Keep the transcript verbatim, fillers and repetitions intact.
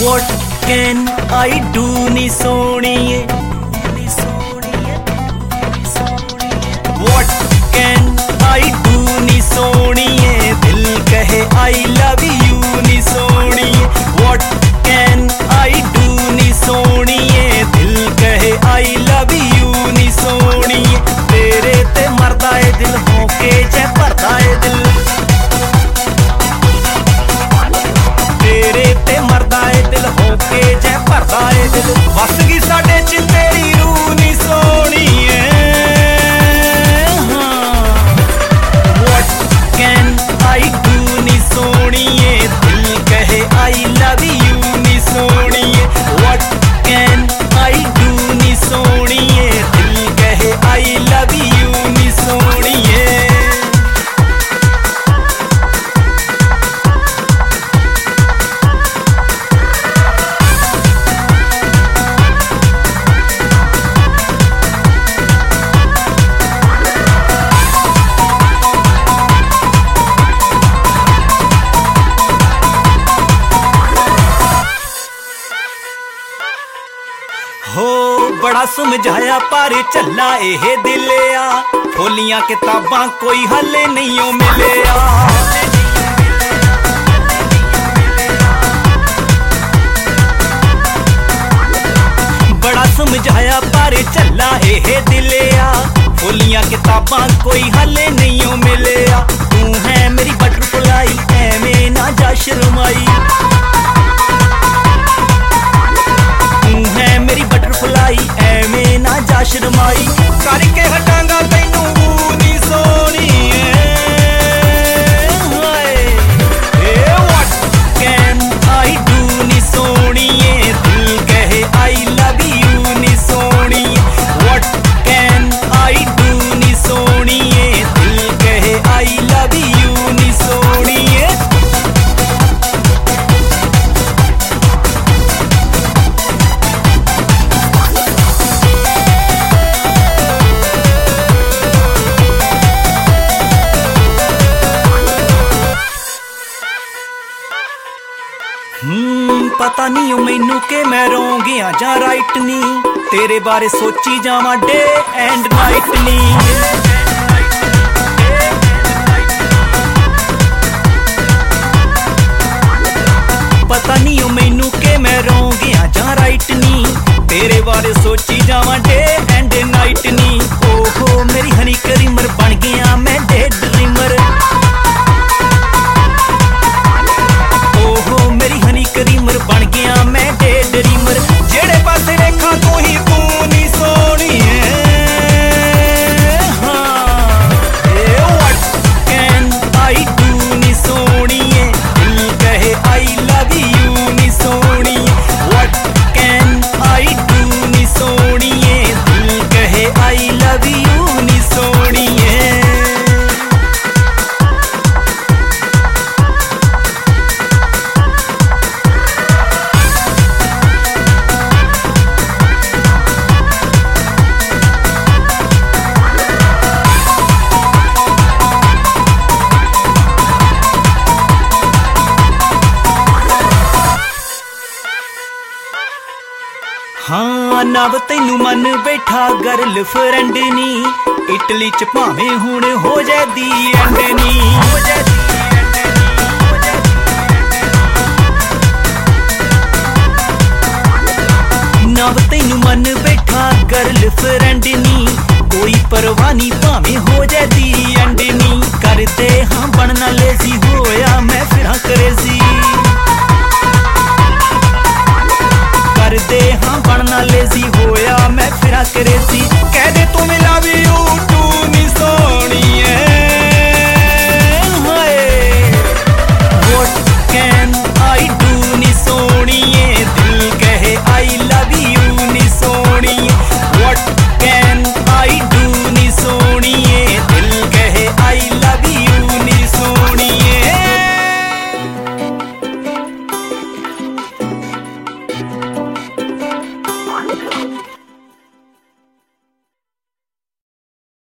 What can I do knee सोनिए, What can I do नी सोनिए, दिल कहे I love you knee सोनिए। What can I do नी सोनिए, दिल कहे I love you नी सोनिए। तेरे ते मरदा है दिल होके जै भरदा है दिल, तेरे ते मरदा है दिल होके जै भरदा है दिल। वस गई साडे च तेरी रूह नी सोनिए। What can I do नी सोनिए, दिल कहे I love you knee सोनिए। What can I do नी सोनिए, दिल कहे I love you नी सोनिए। हो बड़ा समझाया पर झल्ला एह दिलिया, खोलियां किताबां कोई हले नहीं ओ मिलिया। बड़ा समझाया पर झल्ला एह दिलिया, खोलियां किताबां कोई हले नहीं ओ मिलिया। तू है मेरी बटरफ्लाई एवें ना जा शर्माई, मेरी बटरफ्लाई एवें ना जा शर्माई। करके हटांगा तैनू नी सोनिए। What can I do नी सोनिए, दिल कहे I love you knee सोनिए। What can I do नी सोनिए, दिल कहे I love you नी सोनिए। हम्म पता नहीं ओ मैनू के मैं रोंग आ जा राइट नी, तेरे बारे सोची जावां डे एंड नाइट नी। पता नहीं ओ मैनू के मैं रोंग आ जा राइट नी, तेरे बारे सोची जावां डे एंड नाइट नी। ओहो मेरी हनी करीमर बन गया मैं डे ड्रीमर। ओहो मेरी हनी करीमर बन गया मैं डे ड्रीमर। जेड़े पासे देखा तू ही तू नी सोनिए। What can I do नी सोनिए, दिल कहे I love you knee सोनिए। What can I do नी सोनिए, दिल कहे I love you नी सोनिए। हाँ नव तैनू मन बैठा गर्ल फ्रेंड नी, इटली च भावें हुण हो जाए दी एंड नी। नव तैनू मन बैठा गर्ल फ्रेंड नी, कोई परवाह नहीं भावें हो जाए दी एंड नी। करदे हाँ बनना लेजी होया मैं फिर क्रेजी, करदे हाँ बनना लेजी होया मैं फिर क्रेजी।